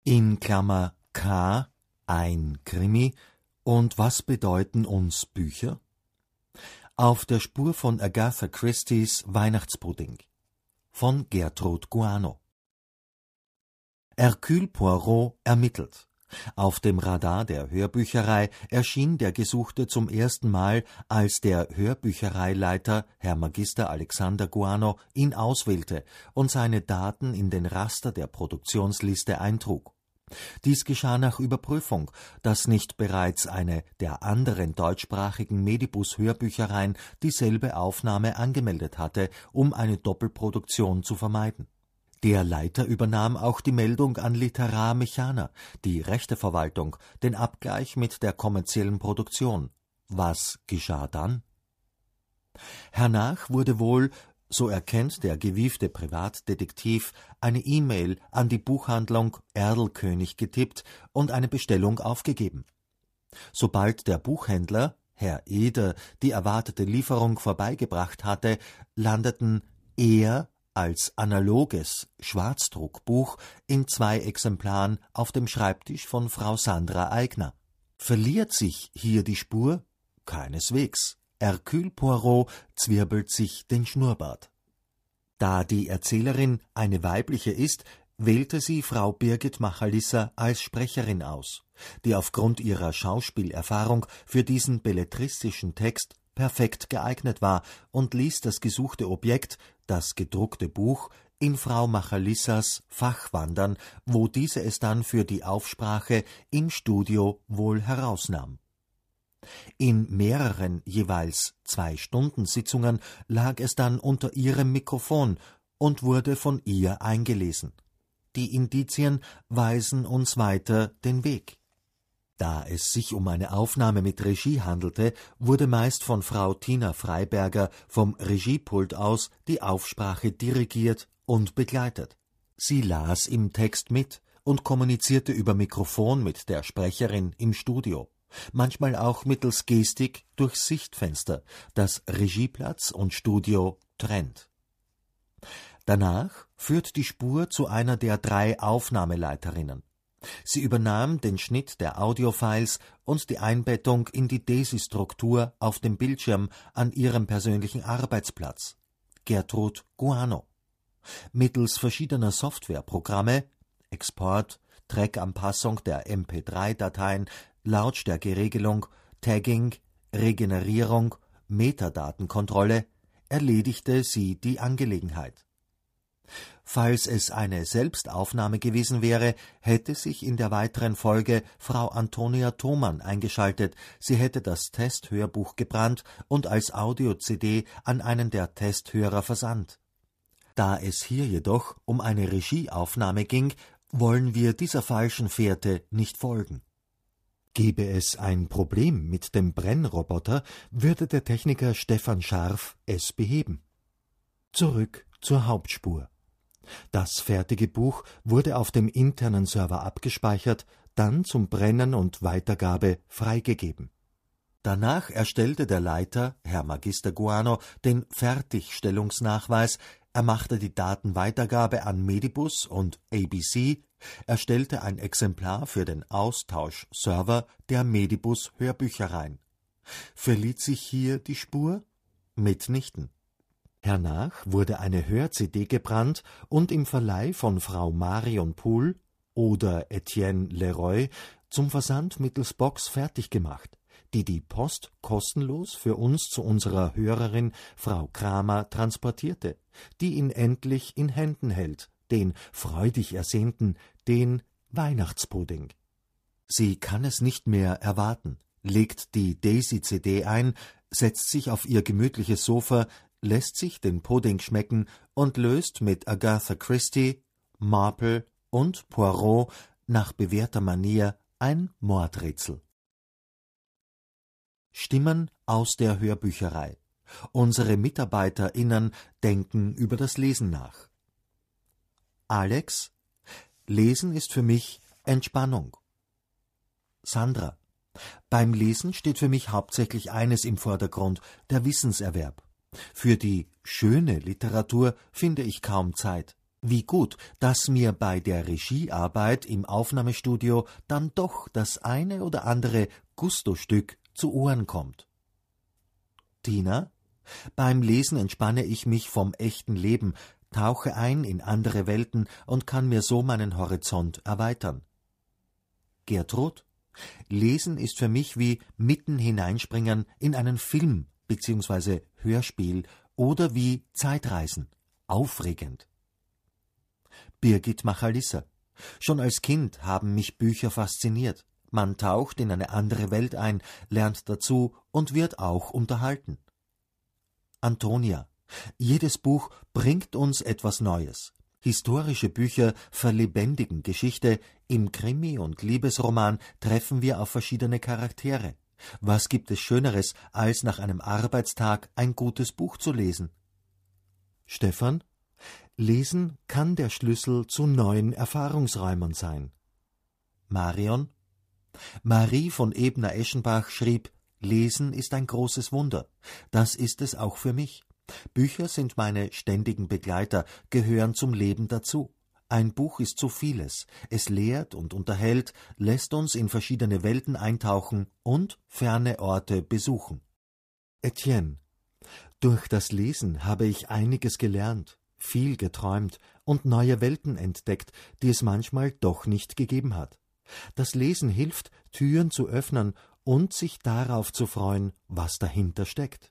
in Klammer K ein Krimi und was bedeuten uns Bücher? Auf der Spur von Agatha Christie's Weihnachtspudding von Gertrud Guano. Hercule Poirot ermittelt. Auf dem Radar der Hörbücherei erschien der Gesuchte zum ersten Mal, als der Hörbüchereileiter, Herr Magister Alexander Guano, ihn auswählte und seine Daten in den Raster der Produktionsliste eintrug. Dies geschah nach Überprüfung, dass nicht bereits eine der anderen deutschsprachigen Medibus-Hörbüchereien dieselbe Aufnahme angemeldet hatte, um eine Doppelproduktion zu vermeiden. Der Leiter übernahm auch die Meldung an Literar Mechana, die Rechteverwaltung, den Abgleich mit der kommerziellen Produktion. Was geschah dann? Hernach wurde wohl, so erkennt der gewiefte Privatdetektiv, eine E-Mail an die Buchhandlung Erlkönig getippt und eine Bestellung aufgegeben. Sobald der Buchhändler, Herr Eder, die erwartete Lieferung vorbeigebracht hatte, landeten er als analoges Schwarzdruckbuch in 2 Exemplaren auf dem Schreibtisch von Frau Sandra Aigner. Verliert sich hier die Spur? Keineswegs. Hercule Poirot zwirbelt sich den Schnurrbart. Da die Erzählerin eine weibliche ist, wählte sie Frau Birgit Machalissa als Sprecherin aus, die aufgrund ihrer Schauspielerfahrung für diesen belletristischen Text perfekt geeignet war und ließ das gesuchte Objekt, das gedruckte Buch, in Frau Machalissas Fach wandern, wo diese es dann für die Aufsprache im Studio wohl herausnahm. In mehreren, jeweils 2-Stunden-Sitzungen lag es dann unter ihrem Mikrofon und wurde von ihr eingelesen. Die Indizien weisen uns weiter den Weg. Da es sich um eine Aufnahme mit Regie handelte, wurde meist von Frau Tina Freiberger vom Regiepult aus die Aufsprache dirigiert und begleitet. Sie las im Text mit und kommunizierte über Mikrofon mit der Sprecherin im Studio, manchmal auch mittels Gestik durchs Sichtfenster, das Regieplatz und Studio trennt. Danach führt die Spur zu einer der 3 Aufnahmeleiterinnen. Sie übernahm den Schnitt der Audiofiles und die Einbettung in die DAISY-Struktur auf dem Bildschirm an ihrem persönlichen Arbeitsplatz. Gertrud Guano. Mittels verschiedener Softwareprogramme, Export, Trackanpassung der MP3-Dateien, Lautstärkeregelung, Tagging, Regenerierung, Metadatenkontrolle, erledigte sie die Angelegenheit. Falls es eine Selbstaufnahme gewesen wäre, hätte sich in der weiteren Folge Frau Antonia Thomann eingeschaltet. Sie hätte das Testhörbuch gebrannt und als Audio-CD an einen der Testhörer versandt. Da es hier jedoch um eine Regieaufnahme ging, wollen wir dieser falschen Fährte nicht folgen. Gäbe es ein Problem mit dem Brennroboter, würde der Techniker Stefan Scharf es beheben. Zurück zur Hauptspur. Das fertige Buch wurde auf dem internen Server abgespeichert, dann zum Brennen und Weitergabe freigegeben. Danach erstellte der Leiter, Herr Magister Guano, den Fertigstellungsnachweis, er machte die Datenweitergabe an Medibus und ABC, erstellte ein Exemplar für den Austauschserver der Medibus Hörbüchereien. Verliert sich hier die Spur? Mitnichten. Hernach wurde eine Hör-CD gebrannt und im Verleih von Frau Marion Poul oder Etienne Leroy zum Versand mittels Box fertig gemacht, die Post kostenlos für uns zu unserer Hörerin Frau Kramer transportierte, die ihn endlich in Händen hält, den freudig ersehnten, den Weihnachtspudding. Sie kann es nicht mehr erwarten, legt die Daisy-CD ein, setzt sich auf ihr gemütliches Sofa, lässt sich den Pudding schmecken und löst mit Agatha Christie, Marple und Poirot nach bewährter Manier ein Mordrätsel. Stimmen aus der Hörbücherei. Unsere MitarbeiterInnen denken über das Lesen nach. Alex: Lesen ist für mich Entspannung. Sandra: Beim Lesen steht für mich hauptsächlich eines im Vordergrund, der Wissenserwerb. Für die schöne Literatur finde ich kaum Zeit. Wie gut, dass mir bei der Regiearbeit im Aufnahmestudio dann doch das eine oder andere Gustostück zu Ohren kommt. Tina: Beim Lesen entspanne ich mich vom echten Leben, tauche ein in andere Welten und kann mir so meinen Horizont erweitern. Gertrud: Lesen ist für mich wie mitten hineinspringen in einen Film bzw. Hörspiel oder wie Zeitreisen. Aufregend. Birgit Machalissa: Schon als Kind haben mich Bücher fasziniert. Man taucht in eine andere Welt ein, lernt dazu und wird auch unterhalten. Antonia: Jedes Buch bringt uns etwas Neues. Historische Bücher verlebendigen Geschichte, im Krimi- und Liebesroman treffen wir auf verschiedene Charaktere. Was gibt es Schöneres, als nach einem Arbeitstag ein gutes Buch zu lesen? Stefan: Lesen kann der Schlüssel zu neuen Erfahrungsräumen sein. Marion: Marie von Ebner-Eschenbach schrieb: Lesen ist ein großes Wunder. Das ist es auch für mich. Bücher sind meine ständigen Begleiter, gehören zum Leben dazu. Ein Buch ist so vieles. Es lehrt und unterhält, lässt uns in verschiedene Welten eintauchen und ferne Orte besuchen. Etienne: Durch das Lesen habe ich einiges gelernt, viel geträumt und neue Welten entdeckt, die es manchmal doch nicht gegeben hat. Das Lesen hilft, Türen zu öffnen und sich darauf zu freuen, was dahinter steckt.